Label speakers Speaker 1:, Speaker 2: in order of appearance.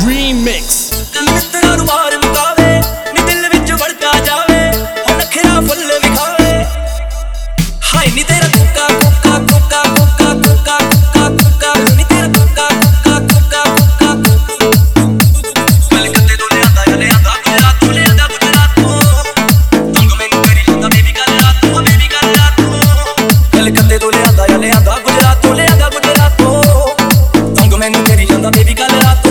Speaker 1: Remix।
Speaker 2: ਮਿੱਤਰਾਂ ਨੂੰ ਮਾਰ ਮੁਕਾਵੇ ਨੀ ਦਿਲ ਵਿੱਚ ਵੜਕਾ ਜਾਵੇ ਹੁਣ ਨਖਰਾ ਫੁੱਲ ਵਿਖਾਵੇ ਹਾਏ ਨੀ ਤੇਰਾ ਕੋਕਾ ਕੋਕਾ ਕੋਕਾ ਕੋਕਾ ਕੋਕਾ ਕੋਕਾ ਕੋਕਾ ਨੀ ਤੇਰਾ ਕੋਕਾ ਕੋਕਾ ਕੋਕਾ ਕੋਕਾ ਕਲਕੱਤੇ ਤੋਂ ਲਿਆਂਦਾ ਗੁਜਰਾਤ ਤੋਂ ਲਿਆਂਦਾ ਗੁਜਰਾਤ ਤੋਂ ਤੰਗ ਮੈਨੂੰ ਕਰੀ ਜਾਂਦਾ ਬੇਬੀ ਕੱਲ ਰਾਤ ਤੋਂ ਕਲਕੱਤੇ ਤੋਂ ਲਿਆਂਦਾ ਗੁਜਰਾਤ ਤੋਂ ਲਿਆਂਦਾ ਗੁਜਰਾਤ ਤੋਂ ਤੰਗ ਮੈਨੂੰ ਕਰੀ ਜਾਂਦਾ ਬੇਬੀ ਕੱਲ ਰਾਤ